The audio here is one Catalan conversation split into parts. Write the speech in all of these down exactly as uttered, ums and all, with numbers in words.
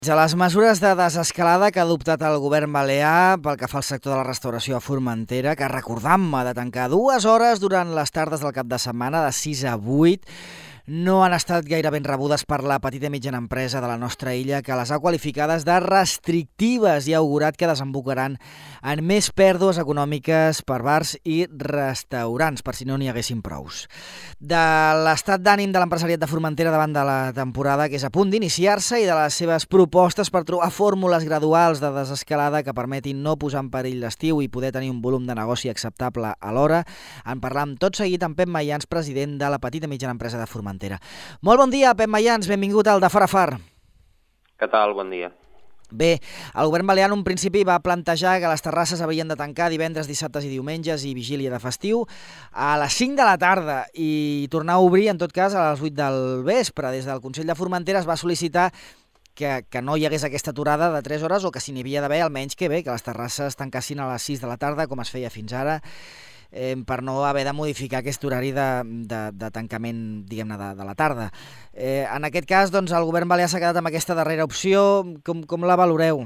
A les mesures de desescalada que ha adoptat el govern balear pel que fa al sector de la restauració a Formentera, que recordam-me de tancar dues hores durant les tardes del cap de setmana de sis a vuit, no han estat gaire ben rebudes per la petita i mitjana empresa de la nostra illa, que les ha qualificades de restrictives i ha augurat que desembocaran en més pèrdues econòmiques per bars i restaurants, per si no n'hi haguessin prous. De l'estat d'ànim de l'empresariat de Formentera davant de la temporada que és a punt d'iniciar-se i de les seves propostes per trobar fórmules graduals de desescalada que permetin no posar en perill l'estiu i poder tenir un volum de negoci acceptable alhora, en parlam tot seguit amb Pep Mayans, president de la petita i mitjana empresa de Formentera. Molt bon dia, Pep Mayans, benvingut al de Far a Far. Què tal? Bon dia. Bé, el govern balear en un principi va plantejar que les terrasses havien de tancar divendres, dissabtes i diumenges i vigília de festiu a les cinc de la tarda i tornar a obrir, en tot cas, a les vuit del vespre. Des del Consell de Formentera es va sol·licitar que, que no hi hagués aquesta aturada de tres hores o que si n'hi havia d'haver, almenys que bé, que les terrasses tancassin a les sis de la tarda, com es feia fins ara, Eh, per no haver de modificar aquest horari de, de, de tancament, diguem-ne, de, de la tarda. Eh, en aquest cas, doncs, el govern balear s'ha quedat amb aquesta darrera opció. Com, com la valoreu?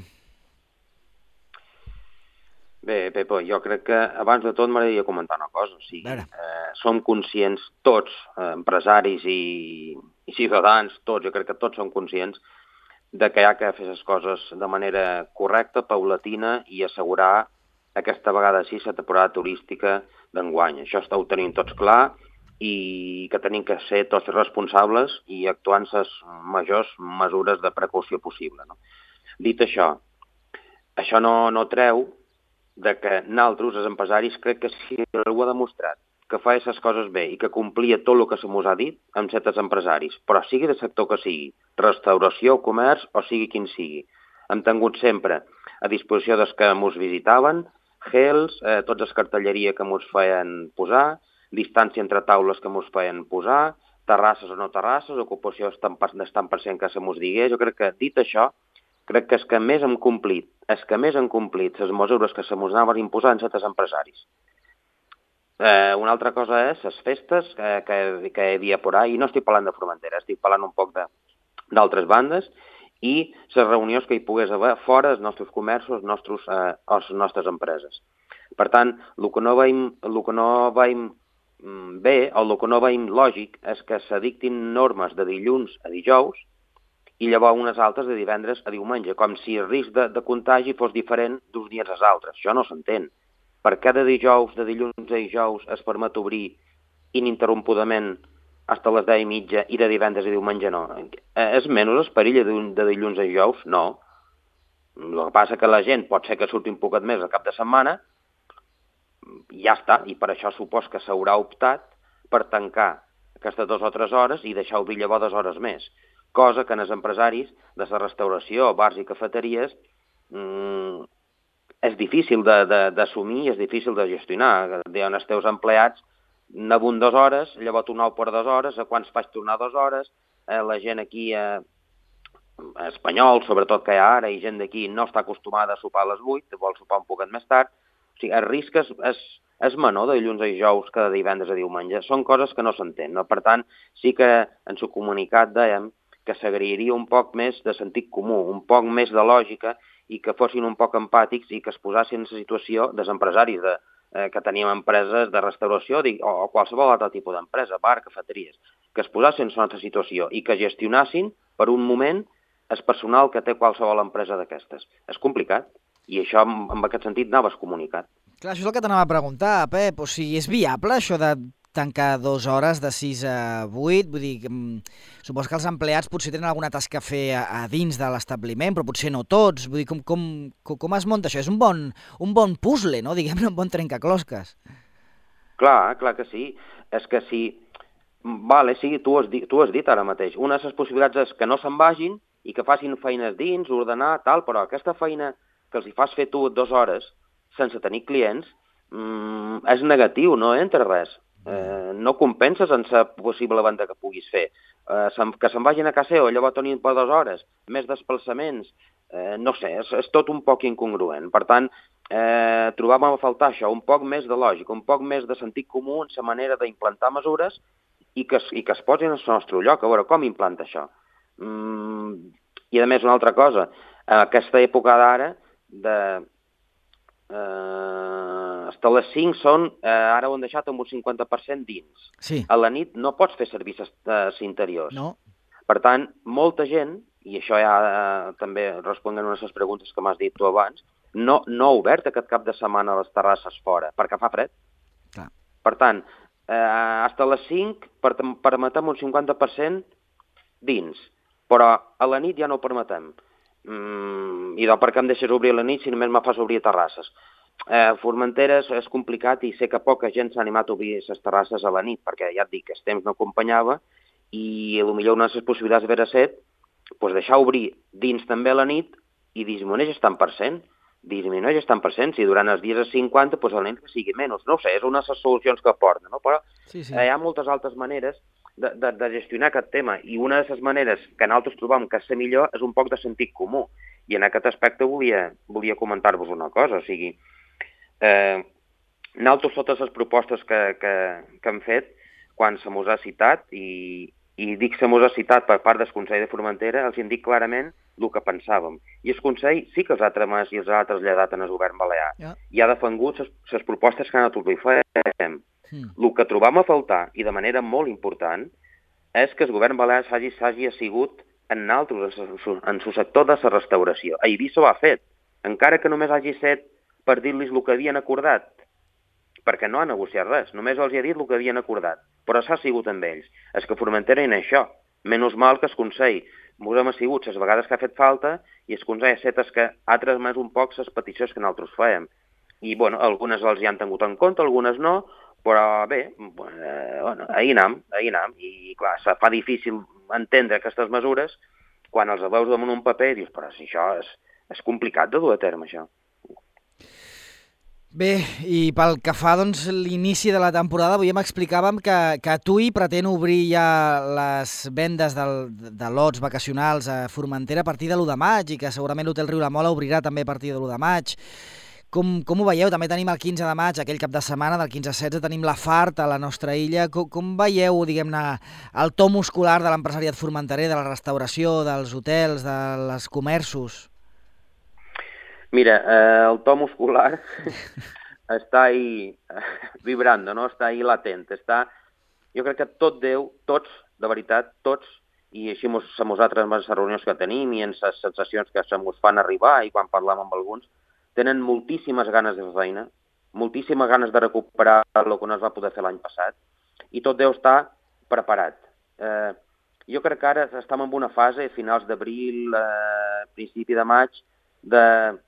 Bé, Pepo, jo crec que abans de tot m'agradaria comentar una cosa. O sigui, eh, som conscients tots, eh, empresaris i, i ciutadans, tots, jo crec que tots som conscients de que hi ha que fer les coses de manera correcta, paulatina i assegurar aquesta vegada sí la temporada turística d'enguany. Això està ho tenim tots clar i que tenim que ser tots responsables i actuar en les majors mesures de precaució possible. No? Dit això, això no, no treu de que nosaltres, els empresaris, crec que si algú ha demostrat que fa les coses bé i que complia tot el que se mos ha dit amb certs empresaris, però sigui de sector que sigui, restauració, comerç o sigui quin sigui. Hem tingut sempre a disposició dels que mos visitaven gels, eh, tots els cartelleria que mos feien posar, distància entre taules que mos feien posar, terrasses o no terrasses, ocupació d'estant per cent que se mos digués. Jo crec que, dit això, crec que és que més hem complit, és que més hem complit les mesures que se mos anaven imposant certs empresaris. Eh, una altra cosa és les festes que, que, que hi havia por ahí, i no estic parlant de Formentera, estic parlant un poc d'altres bandes, i les reunions que hi pogués haver fora dels nostres comerços, els nostres, eh, les nostres empreses. Per tant, el que no veiem, el que no veiem bé o el que no veiem lògic és que s'adictin normes de dilluns a dijous i llavors unes altres de divendres a diumenge, com si el risc de, de contagi fos diferent d'uns dies als altres. Això no s'entén. Per què de dijous, de dilluns a dijous es permet obrir ininterrompudament fins a les deu i mitja i de divendres i diumenge no? És menys el perill de dilluns a dijous? No. El que passa que la gent pot ser que surti un poquet més al cap de setmana i ja està, i per això supos que s'haurà optat per tancar aquestes dues o tres hores i deixar obrir llavors dues hores més. Cosa que en els empresaris de la restauració, bars i cafeteries mmm, és difícil d'assumir i és difícil de gestionar. Diuen els teus empleats anàvem dues hores, llavors tornau per dues hores, a quants faig tornar dues hores, eh, la gent aquí, eh, espanyol, sobretot que hi ha ara, i gent d'aquí no està acostumada a sopar a les vuit, vol sopar un poquet més tard, o sigui, el risc és, és, és menor de dilluns a dijous que de divendres a diumenge, són coses que no s'entén, no? Per tant, sí que en el comunicat dèiem que s'agrairia un poc més de sentit comú, un poc més de lògica, i que fossin un poc empàtics i que es posassin en la situació dels empresaris de que teníem empreses de restauració o qualsevol altre tipus d'empresa, bar, cafeteries, que es posassin en la nostra situació i que gestionassin per un moment el personal que té qualsevol empresa d'aquestes. És complicat i això en aquest sentit anaves comunicat. Clar, això és el que t'anava a preguntar, Pep, o sigui, és viable això de tancar dues hores de sis a vuit? Vull dir, suposo que els empleats potser tenen alguna tasca a fer a, a dins de l'establiment, però potser no tots. Vull dir, com, com, com es munta això? És un bon, un bon puzzle, no? Diguem-ne, un bon trencaclosques. Clar, clar que sí. És que si... Vale, sí, tu has, dit, tu has dit ara mateix. Una de les possibilitats és que no se'n vagin i que facin feines dins, ordenar, tal, però aquesta feina que els hi fas fer tu dues hores sense tenir clients mmm, és negatiu, no entra res. Eh, no compenses en la possible venda que puguis fer. Eh, sem que se'n vagin a casa o llavors tornin per dues hores, més desplaçaments, eh, no sé, és, és tot un poc incongruent. Per tant, eh, trobàvem a faltar això, un poc més de lògica, un poc més de sentit comú en la manera d'implantar mesures i que, i que es posin al nostre lloc. A veure, com implanta això? Mm, I a més, una altra cosa, a aquesta època d'ara, de... Eh, hasta les cinc són, eh, ara ho han deixat amb un cinquanta per cent dins. Sí. A la nit no pots fer servir les interiors. No. Per tant, molta gent, i això ja eh, també responent a unes preguntes que m'has dit tu abans, no, no ha obert aquest cap de setmana les terrasses fora, perquè fa fred. Clar. Per tant, eh, hasta les cinc permetem un cinquanta per cent dins, però a la nit ja no ho permetem. Mm, I doncs per què em deixes obrir a la nit si només me fas obrir terrasses? Eh, Formentera és, és complicat i sé que poca gent s'ha animat a obrir les terrasses a la nit, perquè ja et dic que el temps no acompanyava i potser una de les possibilitats haver set doncs deixar obrir dins també a la nit i disminueix el tant per cent. Disminueix el tant per cent. Si durant els dies és cinquanta, doncs a la nit que sigui menys. No ho sé, és una de les solucions que porten, no? Però sí, sí. Eh, hi ha moltes altres maneres de, de, de gestionar aquest tema i una de les maneres que nosaltres trobam que és la millor és un poc de sentit comú. I en aquest aspecte volia, volia comentar-vos una cosa, o sigui, eh, nosaltres totes les propostes que, que, que hem fet, quan se mos ha citat, i, i dic se mos ha citat per part del Consell de Formentera, els indic clarament el que pensàvem. I el Consell sí que els ha tramès i els ha traslladat en el govern balear. Yeah. I ha defengut les propostes que nosaltres li fem. Mm. El que trobam a faltar, i de manera molt important, és que el govern balear s'hagi assigut en altres, en el sector de la restauració. A Eivissa ho ha fet, encara que només hagi set per dir-los el que havien acordat, perquè no ha negociat res, només els ha dit el que havien acordat, però s'ha sigut amb ells. És que Formentera en això, menys mal que el Consell mos hem assigut les vegades que ha fet falta i el Consell ha set que ha transmès un poc les peticions que nosaltres fèiem. I, bueno, algunes els hi han tingut en compte, algunes no, però bé, eh, bueno, ahir anam, ahir anam, i clar, se fa difícil entendre aquestes mesures quan els veus damunt un paper i dius, però si això és, és complicat de dur a terme, això. Bé, i pel que fa doncs, l'inici de la temporada, avui m'explicàvem que, que TUI pretén obrir ja les vendes del, de lots vacacionals a Formentera a partir de l'u de maig i que segurament l'Hotel Riu la Mola obrirà també a partir de l'u de maig. Com, com ho veieu? També tenim el quinze de maig, aquell cap de setmana, del quinze a setze, tenim la Fart a la nostra illa. Com, com veieu, diguem-ne, el to muscular de l'empresariat formenterer, de la restauració, dels hotels, dels comerços? Mira, eh, el to muscular està ahí eh, vibrant, no? Està ahí latent. Està... Jo crec que tot Déu, tots, de veritat, tots, i així mos, se mos ha transmès les reunions que tenim i en les sensacions que se mos fan arribar i quan parlem amb alguns, tenen moltíssimes ganes de fer feina, moltíssimes ganes de recuperar el que no es va poder fer l'any passat, i tot deu estar preparat. Eh, jo crec que ara estem en una fase, a finals d'abril, eh, principi de maig, de,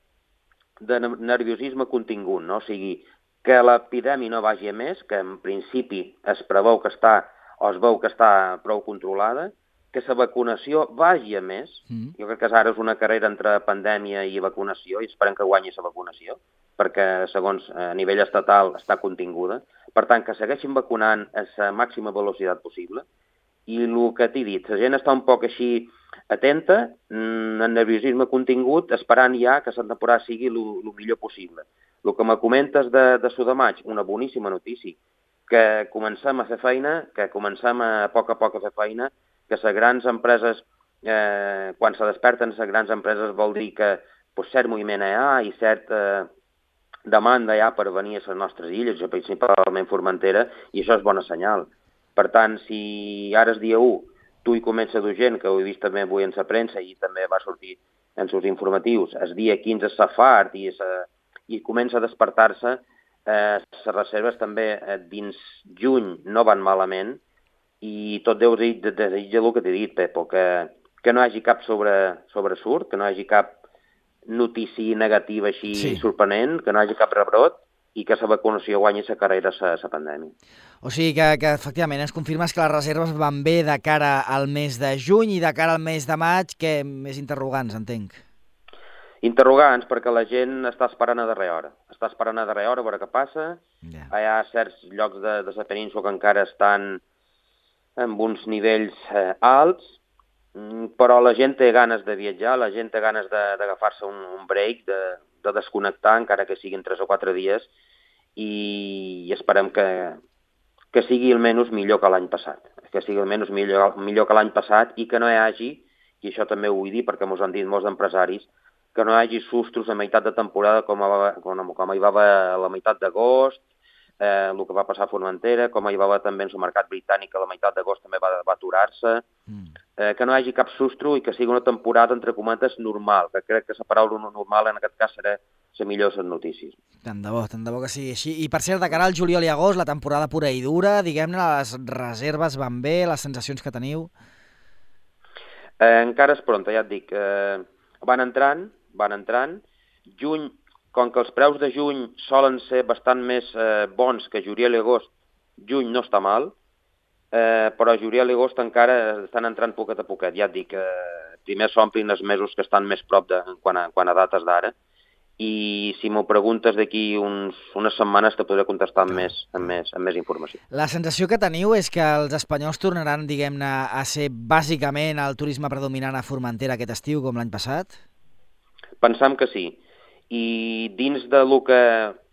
de nerviosisme contingut, no? O sigui, que l'epidèmia no vagi a més, que en principi es preveu que està, o es veu que està prou controlada, que la vacunació vagi a més. Mm. Jo crec que ara és una carrera entre pandèmia i vacunació i esperem que guanyi la vacunació, perquè segons a nivell estatal està continguda. Per tant, que segueixin vacunant a la màxima velocitat possible. I el que t'he dit, la gent està un poc així atenta, en nerviosisme contingut, esperant ja que la temporada sigui el millor possible. El que me comentes de, de l'u de maig, una boníssima notícia, que comencem a fer feina, que comencem a, a poc a poc a fer feina, que les grans empreses, eh, quan se desperten les grans empreses vol dir que pues, cert moviment hi ha i certa eh, demanda hi ha per venir a les nostres illes, principalment Formentera, i això és bona senyal. Per tant, si ara és dia u, tu hi comença a dur gent, que ho he vist també avui en la premsa i també va sortir en els informatius, el dia quinze és la Fart i, sa, i comença a despertar-se, eh, les reserves també eh, dins juny no van malament, i tot deu desitjar de, de, de el que t'he dit, Pepo, que, que no hi hagi cap sobre, sobresurt, que no hi hagi cap notícia negativa així sí. sorprenent, que no hi hagi cap rebrot i que la vacunació guanyi la carrera a la pandèmia. O sigui que, que efectivament es confirmes que les reserves van bé de cara al mes de juny i de cara al mes de maig, que més interrogants, entenc. Interrogants, perquè la gent està esperant a darrera hora. Està esperant a darrera hora a veure què passa. Yeah. Hi ha certs llocs de, de la península que encara estan amb uns nivells eh, alts, però la gent té ganes de viatjar, la gent té ganes d'agafar-se un, un break, de, de desconnectar, encara que siguin tres o quatre dies, i, i esperem que, que sigui almenys millor que l'any passat, que sigui almenys millor, millor que l'any passat i que no hi hagi i això també ho vull dir perquè ens han dit molts empresaris, que no hi hagi sustos a meitat de temporada com, a, com, com hi va haver a la meitat d'agost, eh, el que va passar a Formentera, com hi va haver també en el mercat britànic, que a la meitat d'agost també va, va aturar-se, mm. eh, que no hi hagi cap sustro i que sigui una temporada, entre cometes, normal, que crec que la paraula normal en aquest cas serà la millor de les notícies. Tant de bo, tant de bo que sigui així. I per cert, de cara al juliol i agost, la temporada pura i dura, diguem-ne, les reserves van bé, les sensacions que teniu? Eh, encara és pronta, ja et dic. Eh, van entrant, van entrant. Juny, com que els preus de juny solen ser bastant més eh, bons que juliol i agost, juny no està mal, eh, però juliol i agost encara estan entrant poquet a poquet. Ja et dic, eh, primer s'omplin els mesos que estan més prop de, quan, a, quan a dates d'ara, i si m'ho preguntes d'aquí uns, unes setmanes te podré contestar amb més, amb, més, amb més informació. La sensació que teniu és que els espanyols tornaran, diguem-ne, a ser bàsicament el turisme predominant a Formentera aquest estiu, com l'any passat? Pensam que sí. I dins de, lo que,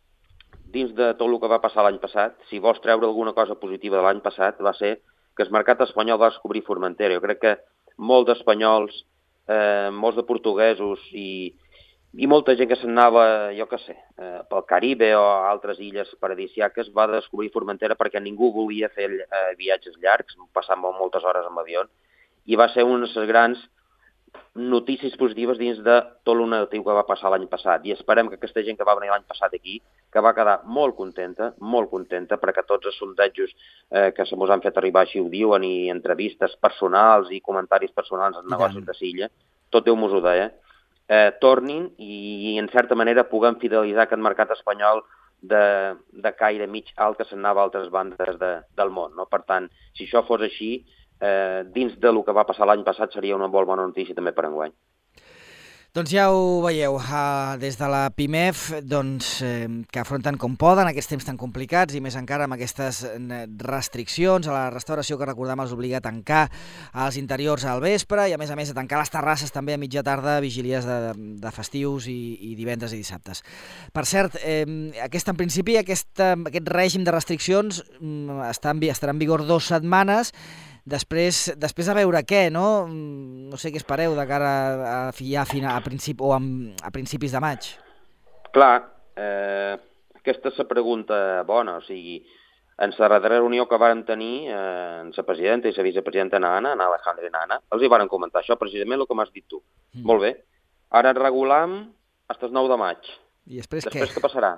dins de tot el que va passar l'any passat, si vols treure alguna cosa positiva de l'any passat, va ser que el mercat espanyol va descobrir Formentera. Jo crec que molts d'espanyols, eh, molts de portuguesos i I molta gent que s'anava, jo què sé, eh, pel Caribe o altres illes paradisíaques va descobrir Formentera perquè ningú volia fer eh, viatges llargs, passant moltes hores amb avió, i va ser una de les grans notícies positives dins de tot el negatiu que va passar l'any passat. I esperem que aquesta gent que va venir l'any passat aquí, que va quedar molt contenta, molt contenta, perquè tots els sondejos eh, que se mos han fet arribar així ho diuen, i entrevistes personals i comentaris personals als negocis de Silla, tot Déu mos ho deia, Eh, tornin i, en certa manera, puguem fidelitzar aquest mercat espanyol de, de caire mig alt que s'anava a altres bandes de, del món. No? Per tant, si això fos així, eh, dins de lo que va passar l'any passat seria una molt bona notícia també per enguany. Doncs ja ho veieu, uh, des de la PIMEF, doncs, eh, que afronten com poden aquests temps tan complicats i més encara amb aquestes restriccions a la restauració que recordem els obliga a tancar als interiors al vespre i a més a més a tancar les terrasses també a mitja tarda, vigílies de, de festius i, i divendres i dissabtes. Per cert, eh, aquest, en principi aquest, aquest règim de restriccions està en, estarà en vigor dues setmanes. Després, després a veure què, no? No sé què espereu de cara a, a, a, a, principi, o a, a principis de maig. Clar, eh, aquesta és la pregunta bona. O sigui, en la darrera reunió que vàrem tenir, eh, en la presidenta i la vicepresidenta Anna, Anna Alejandra i Anna, els hi varen comentar això, precisament el que m'has dit tu. Mm. Molt bé. Ara regulam fins el nou de maig. I després, després què? Què passarà?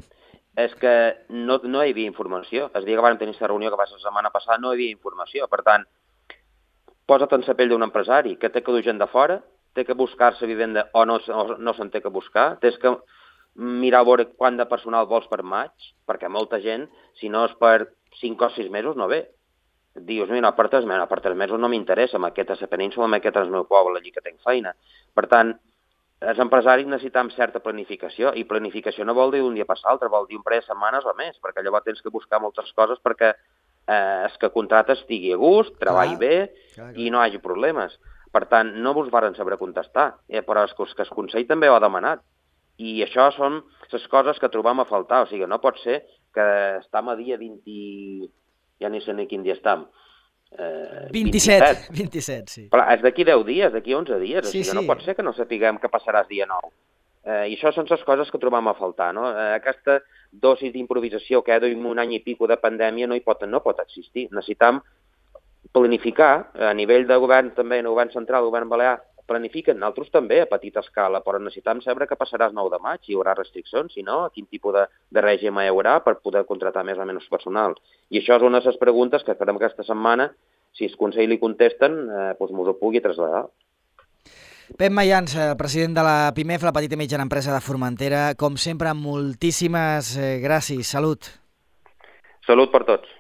És que no, no hi havia informació. El dia que vam tenir aquesta reunió que va ser la setmana passada no hi havia informació. Per tant, posa't en la pell d'un empresari que té que dur gent de fora, té que buscar-se vivenda o no, no, no se'n té que buscar, tens que mirar a veure quant de personal vols per maig, perquè molta gent, si no és per cinc o sis mesos, no ve. Dius, mira, per tres mesos, per tres mesos no m'interessa, m'aquest a la península, m'aquest al meu poble, allí que tinc feina. Per tant, els empresaris necessitem certa planificació, i planificació no vol dir d'un dia per l'altre, vol dir un parell de setmanes o més, perquè llavors tens que buscar moltes coses perquè eh, el que contractes estigui a gust, treballi clar, bé clar, clar. I no hi hagi problemes. Per tant, no vos varen saber contestar, eh, però el que el Consell també ho ha demanat. I això són les coses que trobam a faltar, o sigui, no pot ser que estem a dia vint... ja ni sé ni quin dia estem. Eh, vint-i-set, vint-i-set, sí. Però és d'aquí deu dies, d'aquí onze dies, sí, o sigui, sí. No pot ser que no sapiguem què passarà el dia nou. Eh, I això són les coses que trobam a faltar, no? Eh, aquesta dosis d'improvisació que hi ha d'un any i pico de pandèmia no hi pot, no pot existir. Necessitam planificar, a nivell de govern també, el govern central, el govern balear, planifiquen, nosaltres també a petita escala, però necessitam saber què passarà el nou de maig, hi haurà restriccions, si no, quin tipus de, de règim hi haurà per poder contractar més o menys personal. I això és una de les preguntes que esperem aquesta setmana, si el Consell li contesten, eh, doncs m'ho pugui traslladar. Pep Mayans, president de la PIMEF, la petita i mitjana empresa de Formentera, com sempre, moltíssimes gràcies. Salut. Salut per tots.